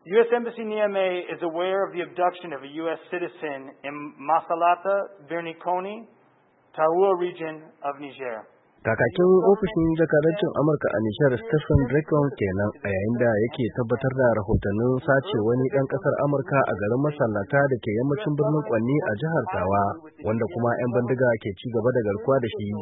U.S. Embassy Niamey is aware of the abduction of a U.S. citizen in Masalata, Birni-Koni, Taoua region of Niger. Kakakin ofishin jakadancin Amurka a Nijar Stephen Dracon kenan a yayin da yake tabbatar da rahotannin sace wani ɗan ƙasar Amurka a garin Masallata da ke yammacin birnin Kwanni a jihar Tawa, wanda kuma 'yan bandiga ke ci gaba da garkuwa da shi.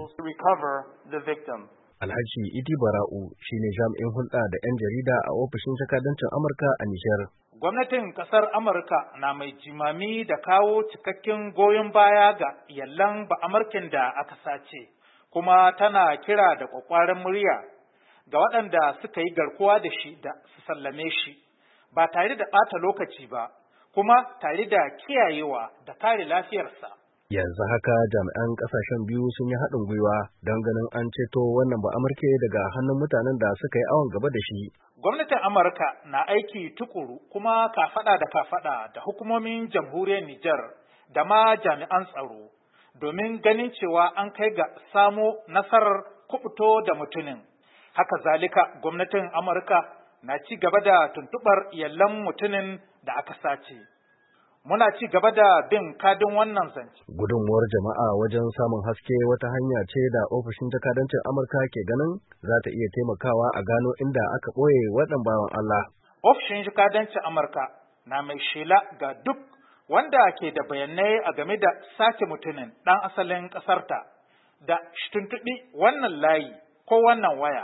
Alhaji Idi Bara'u shine jami'in hulɗa da 'yan jarida a ofishin jakadancin Amurka a Nijar. Gwamnatin ƙasar Amurka na mai jimami da kawo cikakken goyon baya ga iyalan Ba'amurkin da aka sace. Kuma tana kira da ƙwaƙwaran murya ga waɗanda suka yi garkuwa da shi da su sallame shi ba tare da ɓata lokaci ba, kuma tare da kiyayewa da kare lafiyarsa. Yanzu haka jami'an ƙasashen biyu sun yi haɗin gwiwa don ganin an ceto wannan Ba'amurke daga hannun mutanen da suka yi awon gaba da shi. Gwamnatin Amurka na aiki tukuru kuma kafaɗa da kafaɗa da hukumomin jamhuriyar Nijar da ma jami'an tsaro, domin ganin cewa an kai ga samo nasarar kubuto da mutumin. Haka zalika gwamnatin Amurka na ci gaba da tuntuɓar iyalan mutumin da aka sace. Muna ci gaba da bin kadin wannan zance. Gudunmuwar jama'a wajen samun haske wata hanya ce da ofishin jakadancin Amurka ke ganin za ta iya taimakawa a gano inda aka ɓoye waɗannan bawan Allah. Ofishin jakadancin Amurka na mai shela ga duk wanda ke da bayanai a game da sace mutumin ɗan asalin ƙasarta da tuntuɓi wannan layi ko wannan waya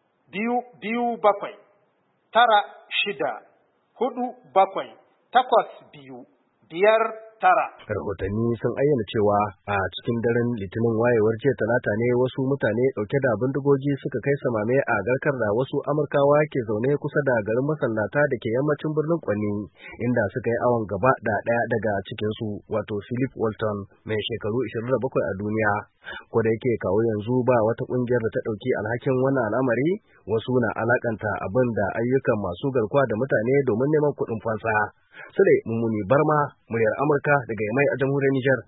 227-96-42 Rahotanni sun ayyana cewa a cikin daren Litinin wayewar jiya Talata ne wasu mutane ɗauke da bindigogi suka kai samame a garkar da wasu Amurkawa ke zaune kusa da garin Masallata da ke yammacin birnin Kwanni, inda suka yi awon gaba da ɗaya daga cikinsu, wato Philip Walton, mai shekaru 27 a duniya. Ko da yake kawo yanzu ba wata ƙungiyar da ta ɗauki alhakin wannan al'amari, wasu na alakanta abin da ayyukan masu garkuwa da mutane domin neman kuɗin fansa. Sule Mummuni Barma, muryar Amurka daga Yamai a jamhuriyar Nijar.